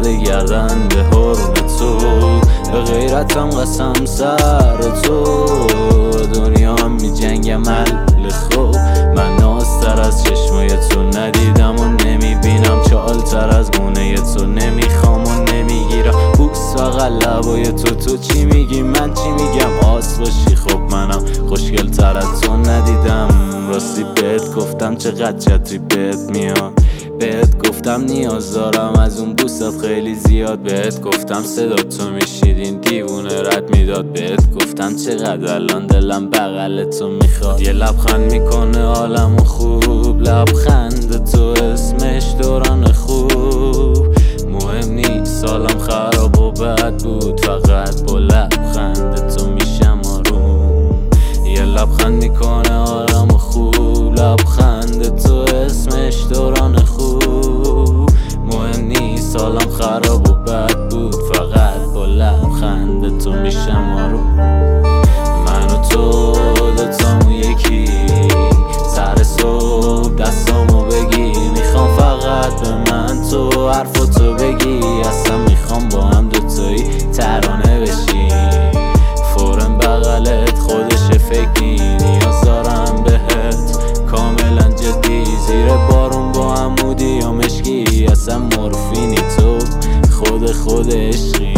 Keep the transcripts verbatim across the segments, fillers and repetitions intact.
زده گردن به حرم تو، به غیرتم قسم سر تو، دنیا هم می جنگم اهل خوب. من نازتر از چشمای تو ندیدم و نمیبینم، چالتر از گونه تو نمیخوام و نمیگیرم، بوکس فقط لبای تو. تو چی میگی من چی میگم؟ آس باشی خب منم خوشگل تر از تو ندیدم. راستی بهت گفتم چقدر چتری بهت میاد، بهت گفتم نیاز دارم از اون بوست خیلی زیاد، بهت گفتم صدا تو میشید این دیوونه رد میداد، بهت گفتم چقدر الان دلم بغل تو میخواد. یه لبخند میکنه عالمو خوب، لبخند تو اسمش دوران خوب، مهم نیست سالم خراب و بد بود، فقط با لبخند تو میشم آروم. یه لبخند میکنه عالمو خوب، لبخند تو اسمش دوران خوب، مهم نیست سالم خراب و بد بود، فقط با لبخند تو میشم آروم. من و تو دوتامون یکی، سر صبح دستامو بگیر، میخوام فقط به من تو حرفاتو بگی، اصلا میخوام با هم دوتایی ترانه بشیم، فورن بغلت خودش فکری، نیاز دارم بهت کاملا جدی، زیر بارون با عمودی یا مشکی، اصلا مورفینی تو خود خود عشقی.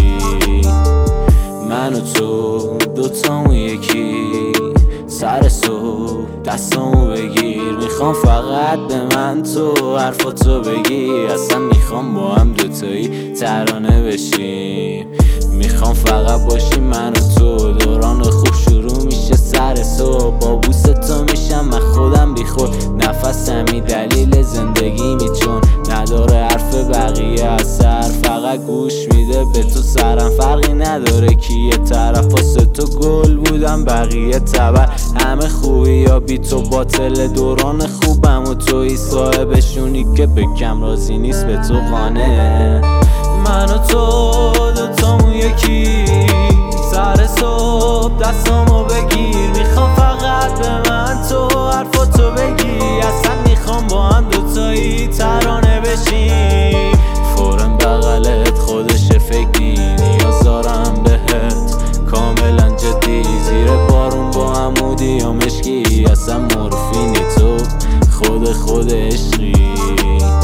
من و تو دوتامون یکی، سر صبح دستامو بگیر، میخوام فقط به من تو حرفاتو بگی، اصلا میخوام با هم دوتایی ترانه بشیم، میخوام فقط باشیم من و تو. دوران خوب شروع میشه سر صبح، با بوس تو میشم من خودم بی خود، نفسمی دلیل زندگی می چون نداره حرف بقیه اثر، فقط گوش میده به تو سرم، فرقی نداره کی یه طرف، واسه تو گل بودم بقیه تبر، همه خوبی یا بی تو باطل، دوران خوبم و توی صاحبشونی که بکم راضی نیست به تو قانه. من و تو دوتامون یکی، سر صبح دستامو بگیر، میخوام فقط به من تو حرفاتو بگی، اصلا میخوام با هم دوتایی ترانه بشیم، فورن بغلت خودش فکری، نیاز دارم بهت کاملا جدی، زیر بارون با عمودی یا مشکی، اصلا مورفینی تو خود خود عشقی.